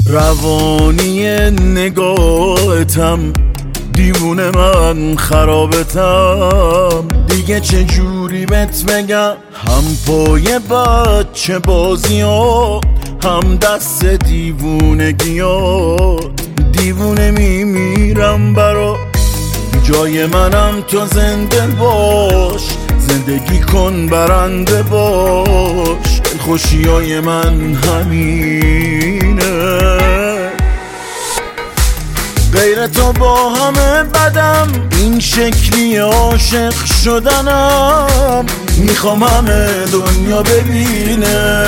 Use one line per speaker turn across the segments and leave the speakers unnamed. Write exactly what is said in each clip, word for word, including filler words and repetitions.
روانی نگاهتم، دیوونه من خرابتم. دیگه چه جوری بهت بگم، هم پای بچه بازیات، هم دست دیوونگیات. دیوونه میمیرم برا، جای منم تو زنده باش، زندگی کن برنده باش. خوشیای من همینه، غیر تو با همه بدم، این شکلی عاشق شدنم. میخوام همه دنیا ببینه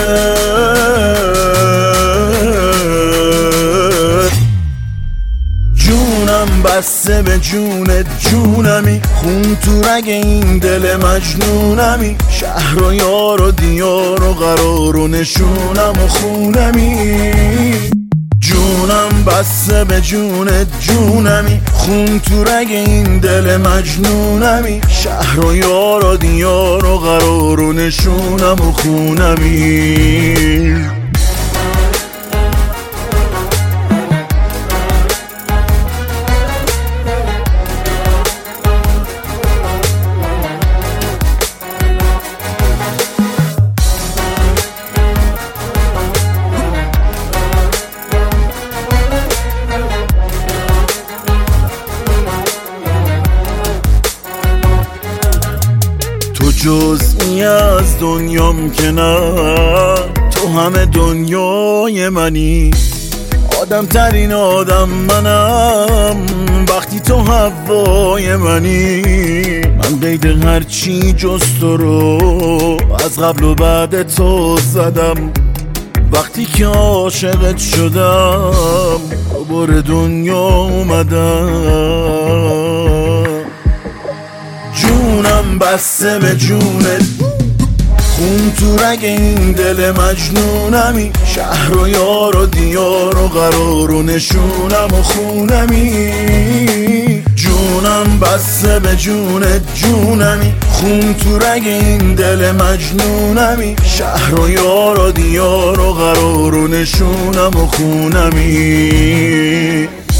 جونم بسته به جونت، جونمی خون تو رگ این دل مجنونمی. شهر و یار و دیار و قرار و نشونم و خونمی. جونم بسته به جونت، جونمی خون تو رگ این دل مجنونمی. شهر و یار و دیار و قرار و نشونم و خونمی. جزئی از دنیام که نه، تو همه دنیای منی. آدم ترین آدم منم وقتی تو هوای منی. من قید هرچی جز تو رو از قبل و بعد تو زدم. وقتی که عاشقت شدم دوباره دنیا اومدم. جونم بسته به جونت، خون تو رگ این دل مجنونمی. شهر و یار و دیار و قرار و نشونم و خونمی. جونم بسته به جونت، جونمی خون تو رگ این دل مجنونمی. شهر و یار و دیار و قرار و نشونم و خونمی.